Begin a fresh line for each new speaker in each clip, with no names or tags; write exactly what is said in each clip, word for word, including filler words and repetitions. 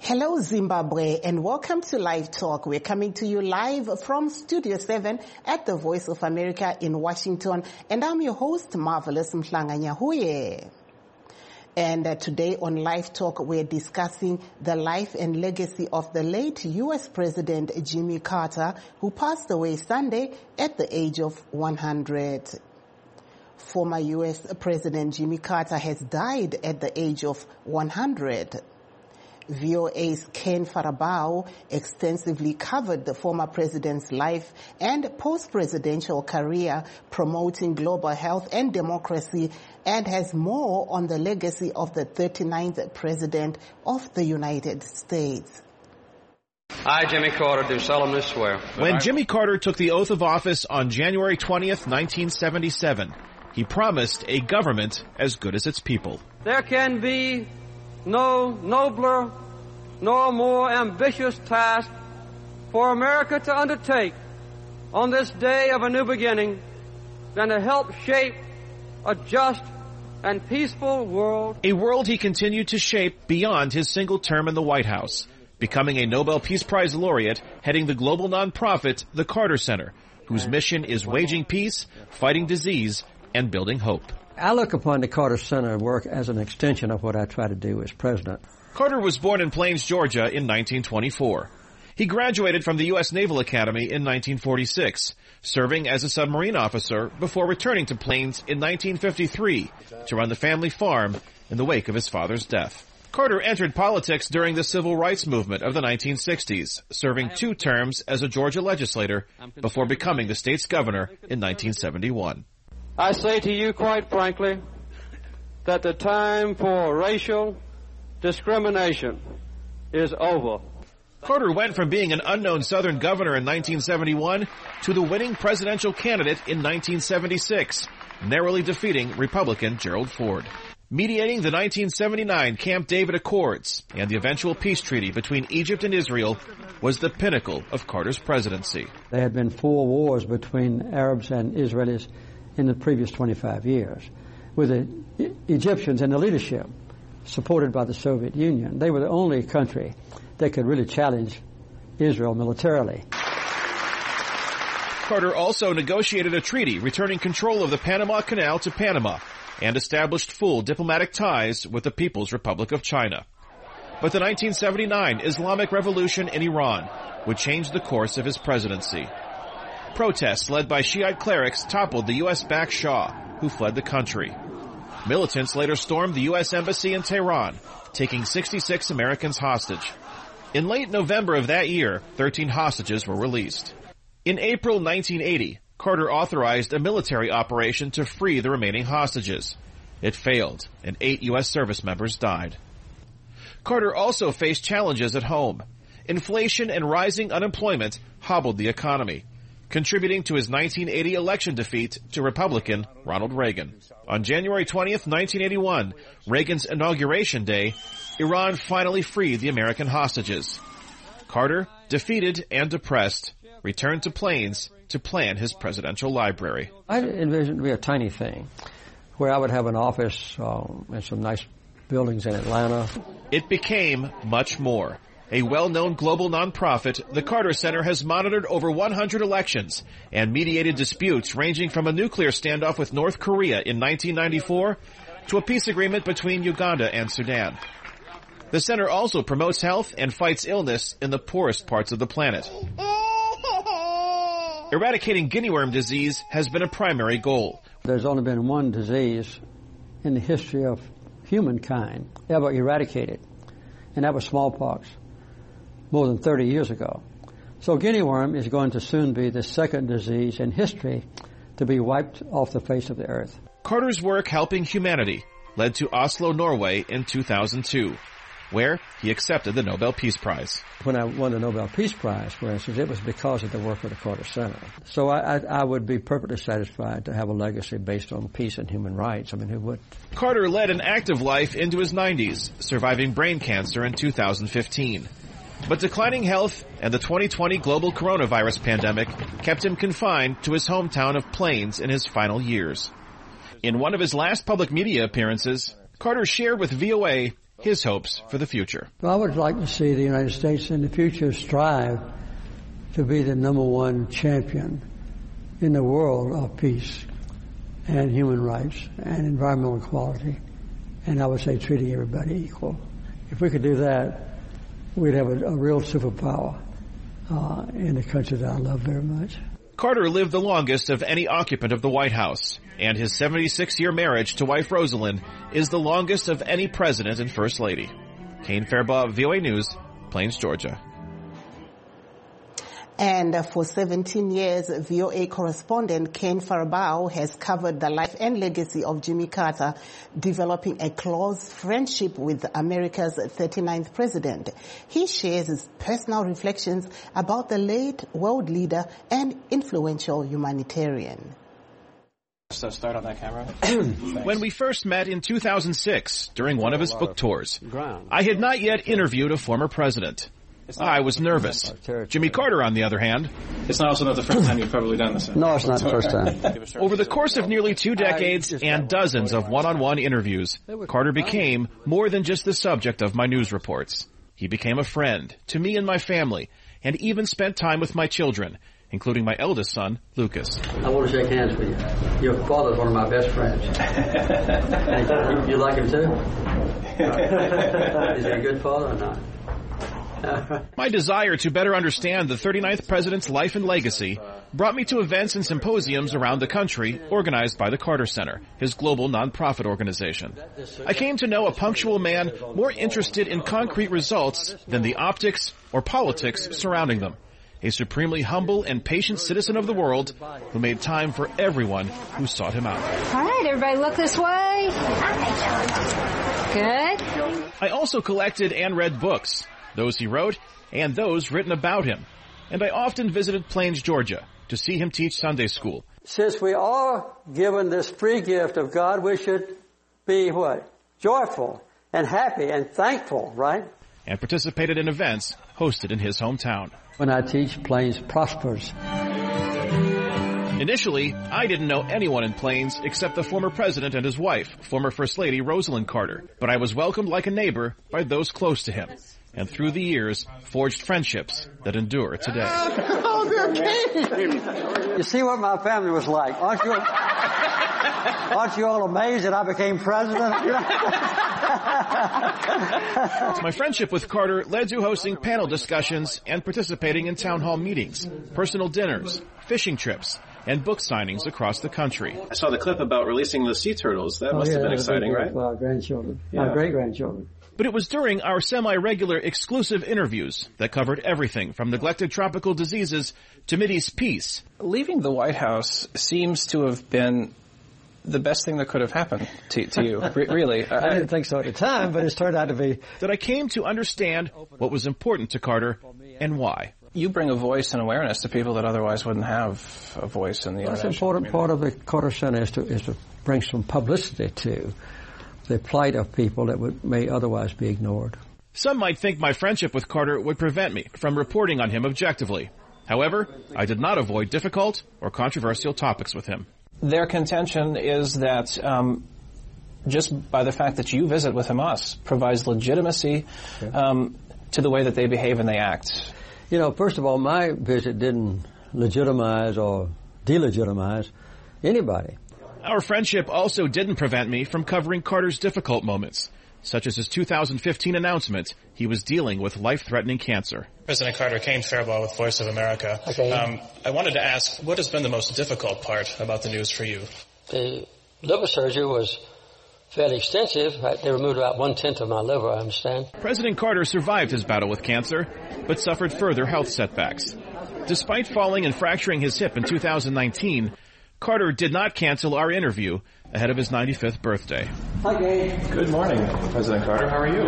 Hello, Zimbabwe, and welcome to Live Talk. We're coming to you live from Studio seven at the Voice of America in Washington, and I'm your host, Marvelous Mhlanga-Nyahuye. And uh, today on Live Talk, we're discussing the life and legacy of the late U S President Jimmy Carter, who passed away Sunday at the age of one hundred. Former U S President Jimmy Carter has died at the age of one hundred. V O A's Ken Farabao extensively covered the former president's life and post-presidential career promoting global health and democracy, and has more on the legacy of the thirty-ninth president of the United States.
I, Jimmy Carter, do solemnly swear.
When Jimmy Carter took the oath of office on January twentieth, nineteen seventy-seven, he promised a government as good as its people.
There can be no nobler nor more ambitious task for America to undertake on this day of a new beginning than to help shape a just and peaceful world.
A world he continued to shape beyond his single term in the White House, becoming a Nobel Peace Prize laureate, heading the global nonprofit, the Carter Center, whose mission is waging peace, fighting disease, and building hope.
I look upon the Carter Center work as an extension of what I try to do as president.
Carter was born in Plains, Georgia in nineteen twenty-four. He graduated from the U S Naval Academy in nineteen forty-six, serving as a submarine officer before returning to Plains in nineteen fifty-three to run the family farm in the wake of his father's death. Carter entered politics during the civil rights movement of the nineteen sixties, serving two terms as a Georgia legislator before becoming the state's governor in nineteen seventy-one.
I say to you quite frankly that the time for racial discrimination is over.
Carter went from being an unknown Southern governor in nineteen seventy-one to the winning presidential candidate in nineteen seventy-six, narrowly defeating Republican Gerald Ford. Mediating the nineteen seventy-nine Camp David Accords and the eventual peace treaty between Egypt and Israel was the pinnacle of Carter's presidency.
There had been four wars between Arabs and Israelis in the previous twenty-five years, with the e- Egyptians and the leadership supported by the Soviet Union. They were the only country that could really challenge Israel militarily.
Carter also negotiated a treaty returning control of the Panama Canal to Panama and established full diplomatic ties with the People's Republic of China. But the nineteen seventy-nine Islamic Revolution in Iran would change the course of his presidency. Protests led by Shiite clerics toppled the U S-backed Shah, who fled the country. Militants later stormed the U S Embassy in Tehran, taking sixty-six Americans hostage. In late November of that year, thirteen hostages were released. In April nineteen eighty, Carter authorized a military operation to free the remaining hostages. It failed, and eight U S service members died. Carter also faced challenges at home. Inflation and rising unemployment hobbled the economy, contributing to his nineteen eighty election defeat to Republican Ronald Reagan. On January twentieth, nineteen eighty-one, Reagan's inauguration day, Iran finally freed the American hostages. Carter, defeated and depressed, returned to Plains to plan his presidential library.
I envisioned it to be a tiny thing, where I would have an office um, and some nice buildings in Atlanta.
It became much more. A well-known global nonprofit, the Carter Center has monitored over one hundred elections and mediated disputes ranging from a nuclear standoff with North Korea in nineteen ninety-four to a peace agreement between Uganda and Sudan. The center also promotes health and fights illness in the poorest parts of the planet. Eradicating guinea worm disease has been a primary goal.
There's only been one disease in the history of humankind ever eradicated, and that was smallpox, more than thirty years ago. So guinea worm is going to soon be the second disease in history to be wiped off the face of the earth.
Carter's work helping humanity led to Oslo, Norway in two thousand two, where he accepted the Nobel Peace Prize.
When I won the Nobel Peace Prize, for instance, it was because of the work of the Carter Center. So I, I, I would be perfectly satisfied to have a legacy based on peace and human rights. I mean, who would?
Carter led an active life into his nineties, surviving brain cancer in two thousand fifteen. But declining health and the twenty twenty global coronavirus pandemic kept him confined to his hometown of Plains in his final years. In one of his last public media appearances, Carter shared with V O A his hopes for the future.
Well, I would like to see the United States in the future strive to be the number one champion in the world of peace and human rights and environmental equality, and I would say treating everybody equal. If we could do that, we'd have a, a real superpower uh, in the country that I love very much.
Carter lived the longest of any occupant of the White House, and his seventy-six-year marriage to wife Rosalind is the longest of any president and First Lady. Kane Fairbaugh, V O A News, Plains, Georgia.
And for seventeen years, V O A correspondent Kane Fairbaugh has covered the life and legacy of Jimmy Carter, developing a close friendship with America's thirty-ninth president. He shares his personal reflections about the late world leader and influential humanitarian.
So start on that camera.
When we first met in two thousand six, during one of his book tours, I had not yet interviewed a former president. I was nervous. Jimmy Carter, on the other hand...
It's not also not the first time you've probably done this.
No, it's not the first time.
Over the course of nearly two decades and dozens of one-on-one interviews, Carter became more than just the subject of my news reports. He became a friend to me and my family, and even spent time with my children, including my eldest son, Lucas.
I want to shake hands with you. Your father's one of my best friends. you, you like him too? Is he a good father or not?
My desire to better understand the thirty-ninth president's life and legacy brought me to events and symposiums around the country organized by the Carter Center, his global nonprofit organization. I came to know a punctual man more interested in concrete results than the optics or politics surrounding them. A supremely humble and patient citizen of the world who made time for everyone who sought him out.
All right, everybody look this way. Good.
I also collected and read books, those he wrote and those written about him. And I often visited Plains, Georgia, to see him teach Sunday school.
Since we are given this free gift of God, we should be what? Joyful and happy and thankful, right?
And participated in events hosted in his hometown.
When I teach, Plains prospers.
Initially, I didn't know anyone in Plains except the former president and his wife, former First Lady Rosalind Carter. But I was welcomed like a neighbor by those close to him, and through the years, forged friendships that endure today.
You see what my family was like. Aren't you, aren't you all amazed that I became president?
My friendship with Carter led to hosting panel discussions and participating in town hall meetings, personal dinners, fishing trips, and book signings across the country.
I saw the clip about releasing the sea turtles. That
oh,
must
yeah,
have been exciting, right?
For our grandchildren,
yeah.
our great-grandchildren.
But it was during our semi-regular exclusive interviews that covered everything from neglected tropical diseases to Mideast peace.
Leaving the White House seems to have been the best thing that could have happened to, to you, Re- really.
I, I didn't think so at the time, but it's turned out to be.
That I came to understand what was important to Carter and why.
You bring a voice and awareness to people that otherwise wouldn't have a voice in the
That's an
international
important part of the Carter Center is to, is to bring some publicity to the plight of people that would, may otherwise be ignored.
Some might think my friendship with Carter would prevent me from reporting on him objectively. However, I did not avoid difficult or controversial topics with him.
Their contention is that um, just by the fact that you visit with Hamas provides legitimacy um, to the way that they behave and they act.
You know, first of all, my visit didn't legitimize or delegitimize anybody.
Our friendship also didn't prevent me from covering Carter's difficult moments, such as his two thousand fifteen announcement he was dealing with life-threatening cancer.
President Carter, Kane Fairbaugh with Voice of America.
Okay.
Um, I wanted to ask, what has been the most difficult part about the news for you?
The liver surgery was fairly extensive. They removed about one-tenth of my liver, I understand.
President Carter survived his battle with cancer, but suffered further health setbacks. Despite falling and fracturing his hip in two thousand nineteen, Carter did not cancel our interview ahead of his ninety-fifth birthday.
Hi, Gabe.
Good morning, President Carter. How are you?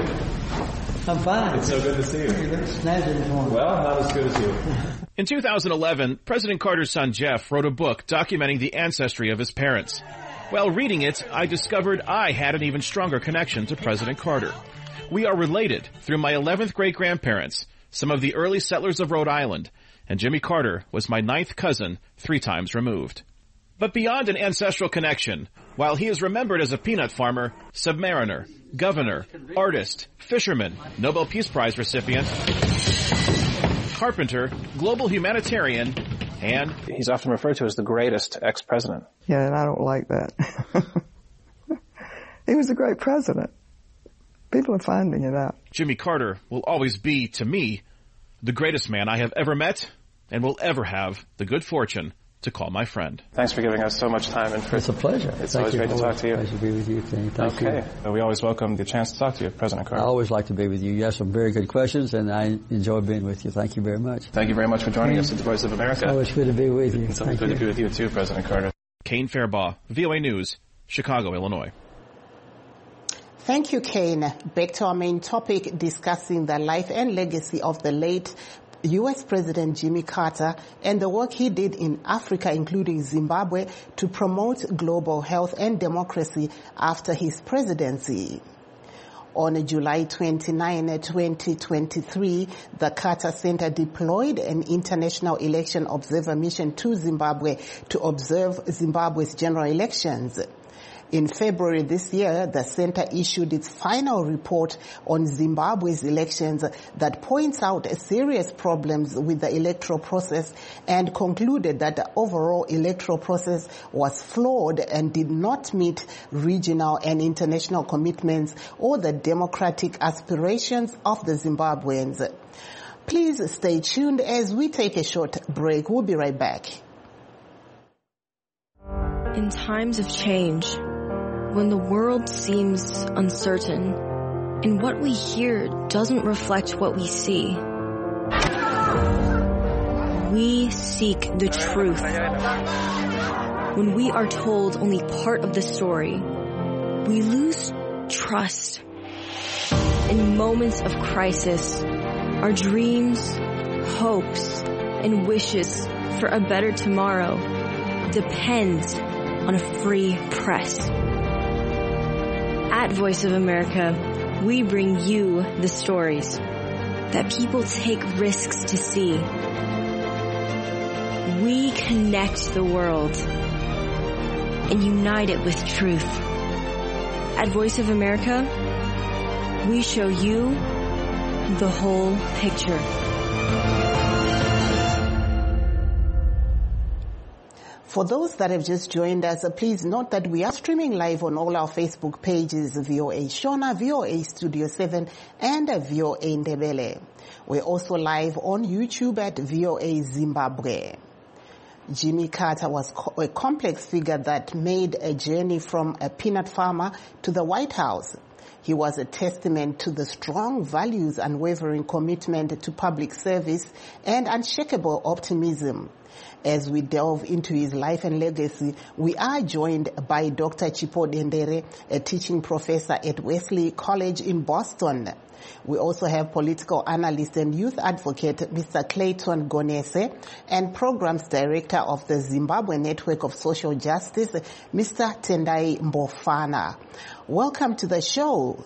I'm fine.
It's so good to see you.
You look snazzy this morning.
Well, not as good as you.
In two thousand eleven, President Carter's son Jeff wrote a book documenting the ancestry of his parents. While reading it, I discovered I had an even stronger connection to President Carter. We are related through my eleventh great-grandparents, some of the early settlers of Rhode Island, and Jimmy Carter was my ninth cousin, three times removed. But beyond an ancestral connection, while he is remembered as a peanut farmer, submariner, governor, artist, fisherman, Nobel Peace Prize recipient, carpenter, global humanitarian, and
he's often referred to as the greatest ex-president.
Yeah, and I don't like that. He was a great president. People are finding it out.
Jimmy Carter will always be, to me, the greatest man I have ever met and will ever have the good fortune to call my friend.
Thanks for giving us so much time. And for,
it's a pleasure.
It's
Thank
always
you.
great to talk to you.
Nice to be with you. Thank
okay.
you.
We always welcome the chance to talk to you, President Carter.
I always like to be with you. You have some very good questions, and I enjoy being with you. Thank you very much.
Thank you very much for joining us at the Voice of America.
It's always good to be with you.
It's always good
you.
to be with you, too, President Carter.
Kane Fairbaugh, V O A News, Chicago, Illinois.
Thank you, Kane. Back to our main topic, discussing the life and legacy of the late U S President Jimmy Carter and the work he did in Africa, including Zimbabwe, to promote global health and democracy after his presidency. On July twenty-ninth, twenty twenty-three, the Carter Center deployed an international election observer mission to Zimbabwe to observe Zimbabwe's general elections. In February this year, the center issued its final report on Zimbabwe's elections that points out serious problems with the electoral process and concluded that the overall electoral process was flawed and did not meet regional and international commitments or the democratic aspirations of the Zimbabweans. Please stay tuned as we take a short break. We'll be right back.
In times of change, when the world seems uncertain and what we hear doesn't reflect what we see, we seek the truth. When we are told only part of the story, we lose trust. In moments of crisis, our dreams, hopes, and wishes for a better tomorrow depends on a free press. At Voice of America, we bring you the stories that people take risks to see. We connect the world and unite it with truth. At Voice of America, we show you the whole picture.
For those that have just joined us, please note that we are streaming live on all our Facebook pages, V O A Shona, V O A Studio seven, and V O A Ndebele. We're also live on YouTube at V O A Zimbabwe. Jimmy Carter was a complex figure that made a journey from a peanut farmer to the White House. He was a testament to the strong values, unwavering commitment to public service, and unshakable optimism. As we delve into his life and legacy, we are joined by Doctor Chipho Dendere, a teaching professor at Wesley College in Boston. We also have political analyst and youth advocate Mister Clayton Gonese and programs director of the Zimbabwe Network of Social Justice, Mister Tendai Mbofana. Welcome to the show.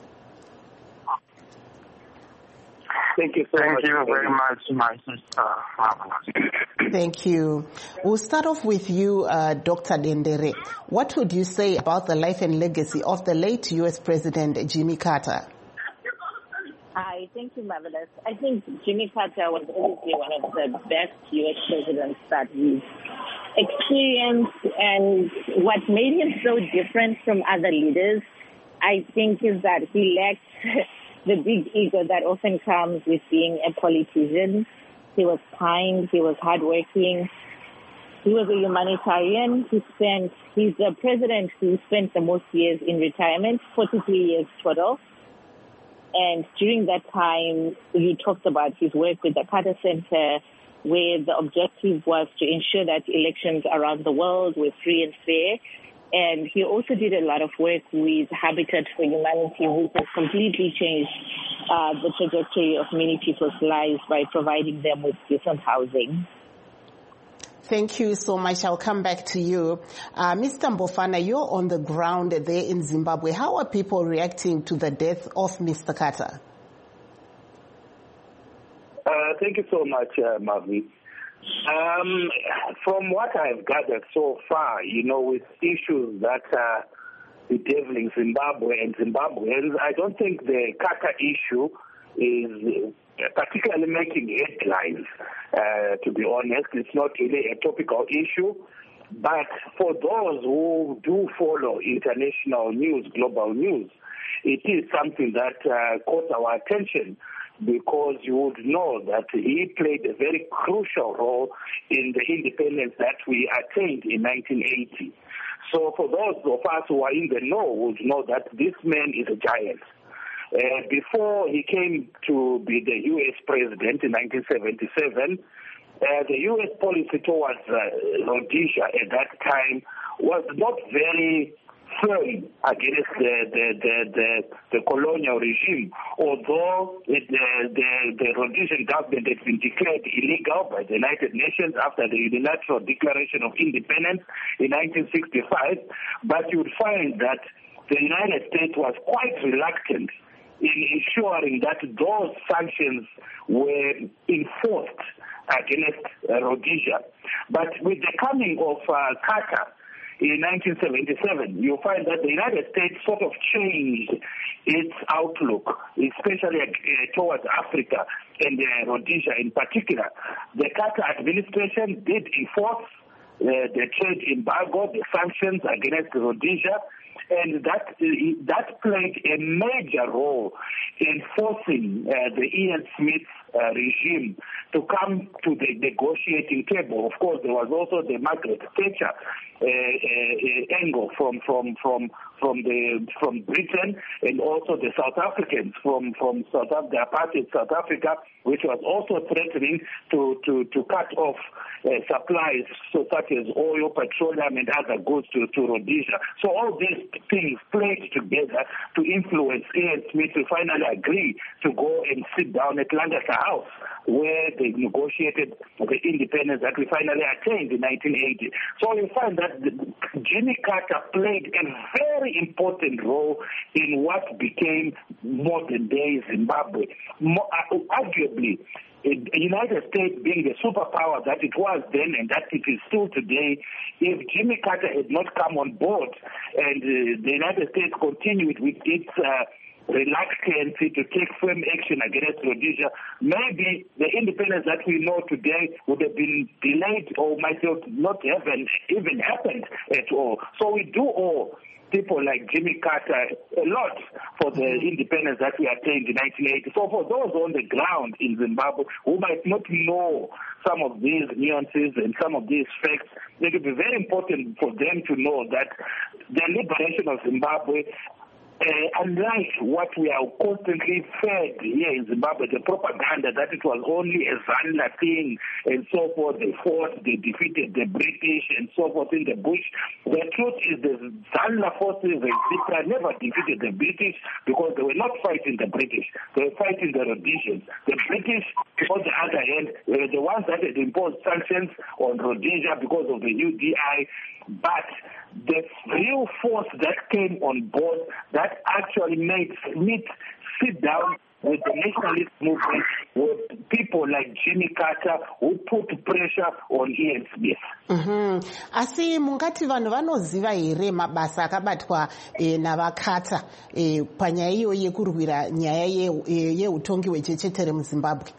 Thank you so Thank much. Thank you very much, my sister.
Thank you. We'll start off with you, uh, Doctor Dendere. What would you say about the life and legacy of the late U S President Jimmy Carter?
Hi, thank you, Marvelous. I think Jimmy Carter was obviously one of the best U S presidents that we've experienced, and what made him so different from other leaders, I think, is that he lacked the big ego that often comes with being a politician. He was kind, he was hardworking, he was a humanitarian. He spent, he's the president who spent the most years in retirement, forty-three years total. And during that time, you talked about his work with the Carter Center, where the objective was to ensure that elections around the world were free and fair. And he also did a lot of work with Habitat for Humanity, which has completely changed uh, the trajectory of many people's lives by providing them with decent housing.
Thank you so much. I'll come back to you. Uh, Mister Mbofana, you're on the ground there in Zimbabwe. How are people reacting to the death of Mister Carter?
Uh, thank you so much, uh, Mavi. Um, from what I've gathered so far, you know, with issues that uh, bedeviling Zimbabwe and Zimbabweans. I don't think the Kaka issue is particularly making headlines, uh, to be honest. It's not really a topical issue. But for those who do follow international news, global news, it is something that uh, caught our attention, because you would know that he played a very crucial role in the independence that we attained in nineteen eighty. So for those of us who are in the know would know that this man is a giant. Uh, before he came to be the U S president in nineteen seventy-seven, Uh, the U S policy towards uh, Rhodesia at that time was not very firm against the the, the, the, the colonial regime, although it, the, the, the Rhodesian government had been declared illegal by the United Nations after the unilateral declaration of independence in nineteen sixty-five. But you would find that the United States was quite reluctant in ensuring that those sanctions were enforced against uh, Rhodesia. But with the coming of uh, Carter in nineteen seventy-seven, you find that the United States sort of changed its outlook, especially uh, towards Africa and uh, Rhodesia in particular. The Carter administration did enforce uh, the trade embargo, the sanctions against Rhodesia, and that uh, that played a major role in forcing uh, the Ian Smith uh, regime to come to the negotiating table. Of course, there was also the Margaret Thatcher uh, uh, angle from from from from the from Britain, and also the South Africans from from South Africa, the apartheid South Africa, which was also threatening to to to cut off uh, supplies, so such as oil, petroleum, and other goods to to Rhodesia. So all these things played together to influence Ian Smith to finally agree to go and sit down at Lancaster House, where they negotiated the independence that we finally attained in nineteen eighty. So you find that Jimmy Carter played a very important role in what became modern-day Zimbabwe. Mo- arguably, the United States being the superpower that it was then and that it is still today, if Jimmy Carter had not come on board and uh, the United States continued with its uh, reluctancy to take firm action against Rhodesia, maybe the independence that we know today would have been delayed or might not have even happened at all. So we do owe people like Jimmy Carter a lot for the independence that we attained in nineteen eighty. So for those on the ground in Zimbabwe who might not know some of these nuances and some of these facts, it would be very important for them to know that the liberation of Zimbabwe, Uh, unlike what we are constantly fed here in Zimbabwe, the propaganda that it was only a ZANLA thing and so forth, they fought, they defeated the British and so forth in the bush. The truth is the ZANLA forces and ZIPRA never defeated the British because they were not fighting the British, they were fighting the Rhodesians. The British, on the other hand, were the ones that had imposed sanctions on Rhodesia because of the U D I, but the real force that came on board that actually made Smith sit down with the nationalist movement were people like Jimmy Carter who put pressure on Ian Smith.
Mm-hmm. Asi mungati vanhu vanoziva here mabasa akabatwa e, navaCarter e, panyaya iyo yekurwira nyaya yeutongi ye, hwechechetere muZimbabwe?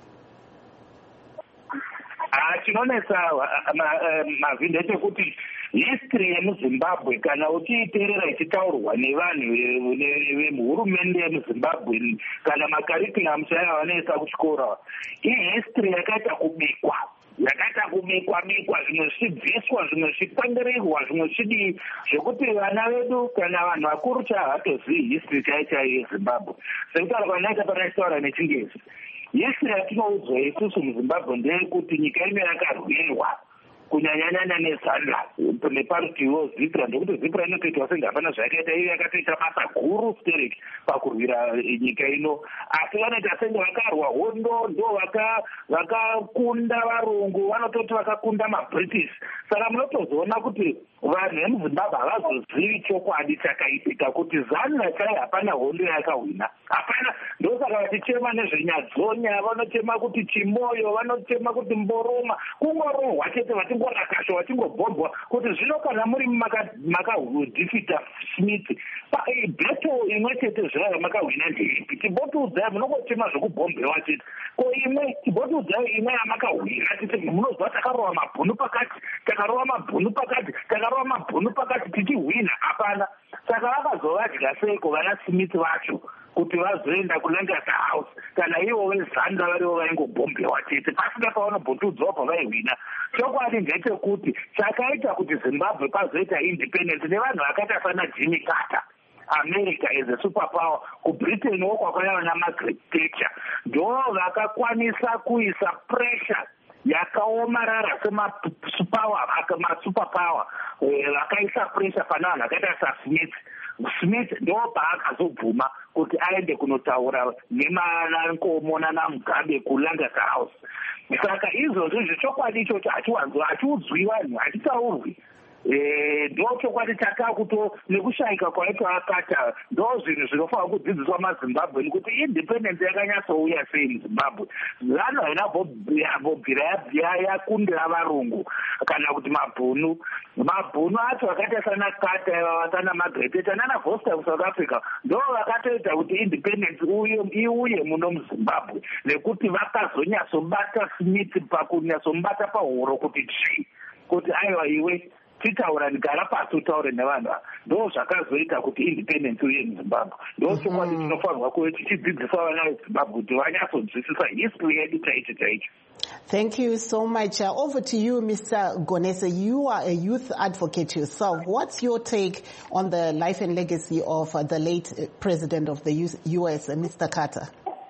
Chinonesa mavhindi echekuti history yemuZimbabwe kana uchiiteerera ichitaurwa nevanhu vemuhurumende yemuZimbabwe kana makarikulamu chaiva vanoisa kuchikora, ihistory yakaita kubikwa yakaita kubikwa bikwa, zvimwe zvichibviswa, zvimwe zvichikwenderirwa, zvimwe zvichidii, zvekuti vana vedu kana vanhu vakuru chahavatozivi history chaichaiyo yeZimbabwe. Sekutaura kwanaita panaitaura nechingezi, history yatinoudzwa isusu muZimbabwe ndeyekuti nyika ino yakarwirwa kunyanyanyanya nezANLA neparutivo ZIPRA, ndekuti ZIPRA inotoitwa senge hapana zvayakaita, iyo yakatoita basa guru stereki pakurwira nyika ino, asi vanoita senge vakarwa hondo, ndo vakakunda varungu, vanototi vakakunda maBritish. Saka munotozoona kuti vanhu vemuZimbabwe havazozivi chokwadi chakaitika, kuti ZANLA chaiyo hapana hondo yakahwina, hapana. Ndosaka vachichema nezvenyadzonya, vanochema kuti Chimoyo, vanochema kuti Mboroma, kungorohwa chete vati tingorakacha tingobhobhwa kuti zvino kana muri makadhifita Smith bheto imwe chete zvayo makahwina ndeipi tibotiudzai munongotema zvokubhombewa chete ko imwe tibotiudzai imwe yamakahwina titi munozwa takarova mabhunu pakati takarova mabhunu pakati takarova mabhunu pakati tichihwina hapana saka vakazovadya seiko vana Smith vacho kuti vazoenda kuLancaster House kana ivo vezanda varivo vaingobhombewa chete pasina pavanobhotudzwa pavaihwina. Chokwadi ndechekuti chakaita kuti Zimbabwe pazoita independence nevanhu vakaita sana Jimmy Carter, America as a superpower, kuBritain wokwakauya naMargaret Thatcher ndo vakakwanisa kuisa pressure yakaomarara semasuperpower masuperpower vakaisa pressure pana vanhu vakaita saSmith. Smith ndo paakazobvuma kuti aende kunotaura nemanankomo nanaMugabe kuLancaster House. Saka izvozvo zvechokwadi ichocho hachiwanzo hachiudzwi vanhu hachitaurwi. Ndo chokwadi chakakuto nekushayika kwaitwa Carter ndo zvinhu zvinofanira kudzidziswa maZimbabwe kuti independence yakanyatsouya sei muZimbabwe. Vanhu haina bobvira yakundira varungu kana kuti mabhunu mabhunu acho akaita sana Carter vasana Margaret Thatcher nana Vorster kuSouth Africa ndo vakatoita kuti independence iuye muno muZimbabwe nekuti vakazonyatsobata Smith pakunyatsomubata pahuro kuti tsvi kuti aiwa iwe titaura ndigara pasi utaure nevanhu ndo zvakazoita kuti independence uye muZimbabwe. Ndo chokwadi tinofanirwa kuve tichidzidzisa vana veZimbabwe kuti vanyatsodzwisisa history yedu chaicho chaicho.
Thank you so much. Uh, over to you, Mister Gonese. You are a youth advocate yourself. What's your take on the life and legacy of uh, the late president of the U S, uh, Mister Carter?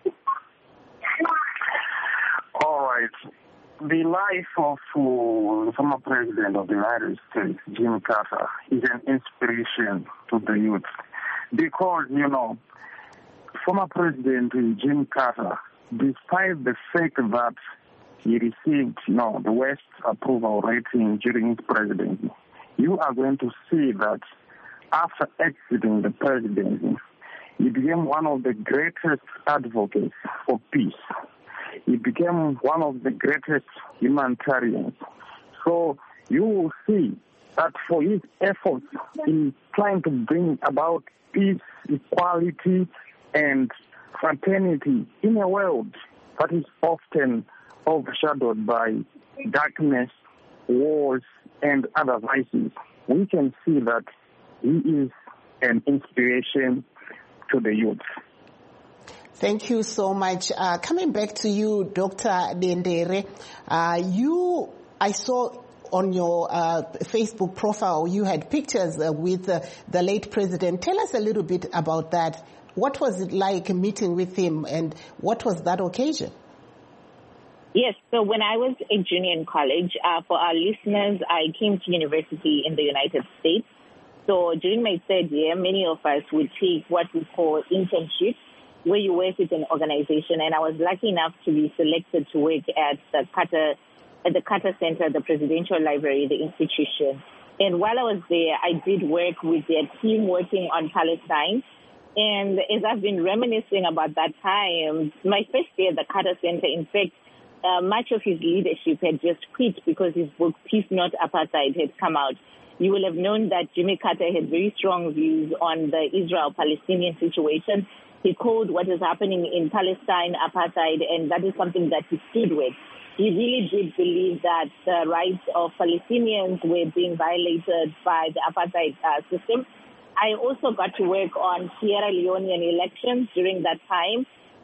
All right. The life of uh, the former president of the United States, Jimmy Carter, is an inspiration to the youth. Because, you know, former President Jimmy Carter, despite the fact that he received, you know, the West approval rating during his presidency, you are going to see that after exiting the presidency, he became one of the greatest advocates for peace. He became one of the greatest humanitarians. So you will see that for his efforts in trying to bring about peace, equality, and fraternity in a world that is often overshadowed by darkness, wars, and other vices, we can see that he is an inspiration to the youth.
Thank you so much. Uh, coming back to you, Doctor Dendere, uh, you, I saw on your uh, Facebook profile, you had pictures uh, with uh, the late president. Tell us a little bit about that. What was it like meeting with him, and what was that occasion?
Yes, so when I was a junior in college, uh, for our listeners, I came to university in the United States. So during my third year, many of us would take what we call internships, where you work with an organization, and I was lucky enough to be selected to work at the Carter, at the Carter Center, the Presidential Library, the institution. And while I was there, I did work with their team working on Palestine. And as I've been reminiscing about that time, my first day at the Carter Center, in fact, uh, much of his leadership had just quit because his book, Peace Not Apartheid, had come out. You will have known that Jimmy Carter had very strong views on the Israel-Palestinian situation. He called what is happening in Palestine apartheid, and that is something that he stood with. He really did believe that the rights of Palestinians were being violated by the apartheid uh, system. I also got to work on Sierra Leonean elections during that time.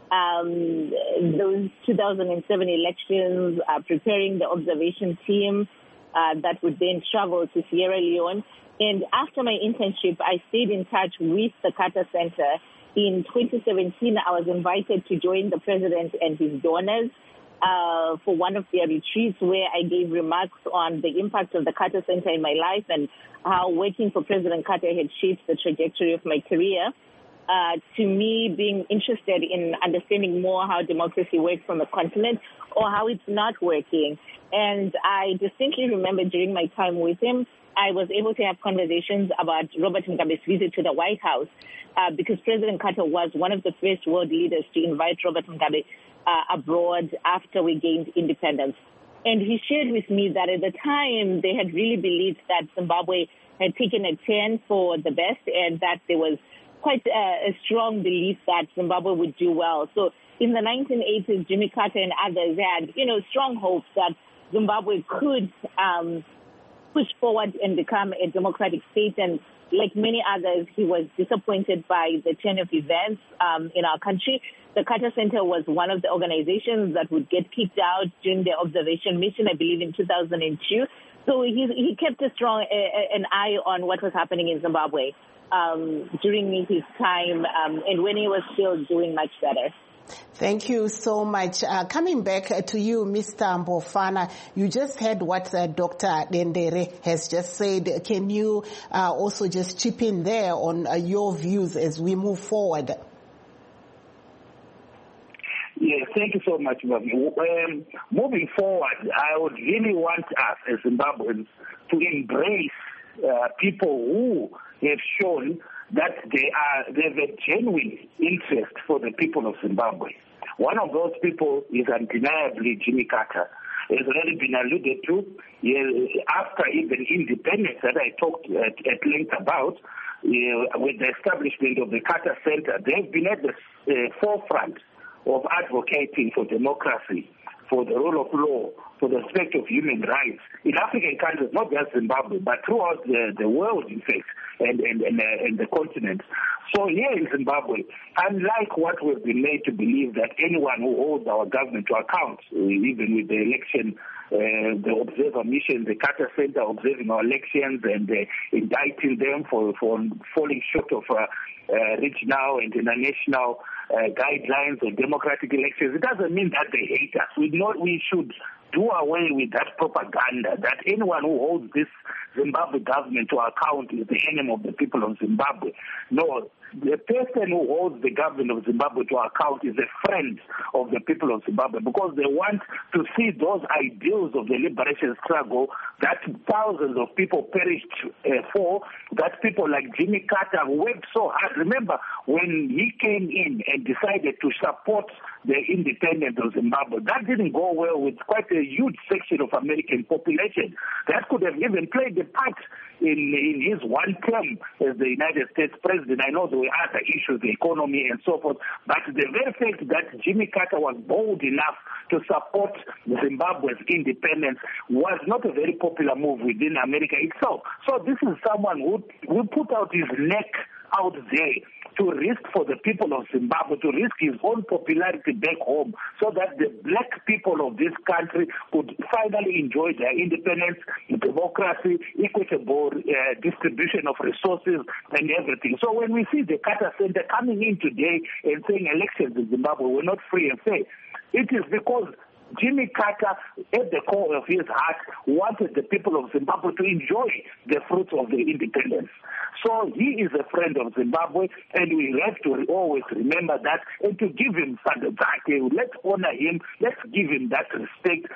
Um, those two thousand seven elections, uh, preparing the observation team uh, that would then travel to Sierra Leone. And after my internship, I stayed in touch with the Carter Center. In twenty seventeen, I was invited to join the president and his donors uh, for one of their retreats, where I gave remarks on the impact of the Carter Center in my life and how working for President Carter had shaped the trajectory of my career. Uh, to me, being interested in understanding more how democracy works on the continent or how it's not working. And I distinctly remember during my time with him, I was able to have conversations about Robert Mugabe's visit to the White House uh, because President Carter was one of the first world leaders to invite Robert Mugabe uh, abroad after we gained independence. And he shared with me that at the time they had really believed that Zimbabwe had taken a turn for the best and that there was quite a, a strong belief that Zimbabwe would do well. So in the nineteen eighties, Jimmy Carter and others had, you know, strong hopes that Zimbabwe could um, push forward and become a democratic state. And like many others, he was disappointed by the turn of events um, in our country. The Carter Center was one of the organizations that would get kicked out during the observation mission, I believe, in two thousand two. So he, he kept a strong a, an eye on what was happening in Zimbabwe um, during his time um, and when he was still doing much better.
Thank you so much. Uh, coming back uh, to you, Mister Mbofana, you just heard what uh, Doctor Dendere has just said. Can you uh, also just chip in there on uh, your views as we move forward?
Yes, thank you so much, Mami. Um, moving forward, I would really want us as Zimbabweans to embrace uh, people who have shown that they are they have a genuine interest for the people of Zimbabwe. One of those people is undeniably Jimmy Carter. As already been alluded to, after even independence that I talked at, at length about, uh, with the establishment of the Carter Center, they have been at the uh, forefront of advocating for democracy, for the rule of law, for the respect of human rights in African countries, not just Zimbabwe, but throughout the, the world, in fact, and, and, and, uh, and the continent. So here in Zimbabwe, unlike what we've been made to believe that anyone who holds our government to account, uh, even with the election, uh, the observer mission, the Carter Center observing our elections and uh, indicting them for, for falling short of uh, uh, regional and international uh, guidelines on democratic elections, it doesn't mean that they hate us. We know we should do away with that propaganda that anyone who holds this Zimbabwe government to account is the enemy of the people of Zimbabwe. No, the person who holds the government of Zimbabwe to account is a friend of the people of Zimbabwe, because they want to see those ideals of the liberation struggle that thousands of people perished uh, for, that people like Jimmy Carter worked so hard. Remember, when he came in and decided to support the independence of Zimbabwe, that didn't go well with quite a huge section of American population. That could have even played a part in, in his one term as the United States president. I know there were other issues, the economy and so forth, but the very fact that Jimmy Carter was bold enough to support Zimbabwe's independence was not a very popular move within America itself. So this is someone who who put out his neck out there to risk for the people of Zimbabwe, to risk his own popularity back home, so that the black people of this country could finally enjoy their independence, democracy, equitable uh, distribution of resources and everything. So when we see the Carter Center coming in today and saying elections in Zimbabwe were not free and fair, it is because Jimmy Carter, at the core of his heart, wanted the people of Zimbabwe to enjoy the fruits of their independence. So he is a friend of Zimbabwe, and we have to always remember that and to give him Sadazake. Let's honor him. Let's give him that respect.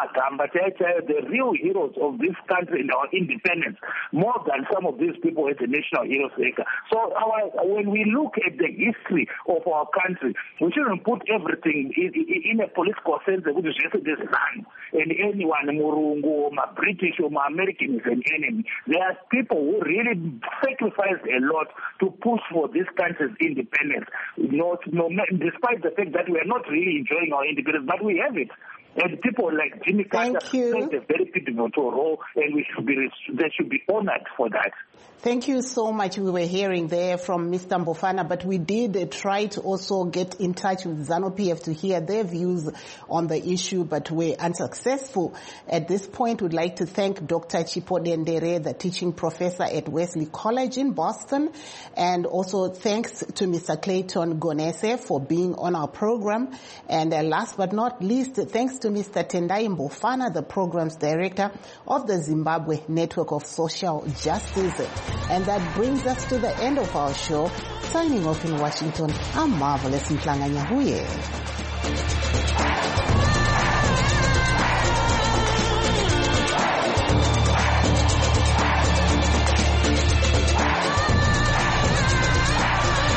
The real heroes of this country and our independence, more than some of these people at the National Heroes Acre. So our, when we look at the history of our country, we shouldn't put everything in, in a political sense, which is just this land. And anyone, Murungu, or my British or my American is an enemy. There are people who really sacrificed a lot to push for this country's independence. Not, no, despite the fact that we are not really enjoying our independence, but we have it. And people like Jimmy Carter played a very pivotal role, and we should be they should be honored for that.
Thank you so much. We were hearing there from Mister Mbofana, but we did uh, try to also get in touch with ZANU-P F to hear their views on the issue, but we're unsuccessful. At this point, we'd like to thank Doctor Chipho Dendere, the teaching professor at Wesley College in Boston, and also thanks to Mister Clayton Gonese for being on our program. And uh, last but not least, thanks to Mister Tendai Mbofana, the programs director of the Zimbabwe Network of Social Justice. And that brings us to the end of our show. Signing off in Washington, I'm Marvelous Mhlanga Nyahuye.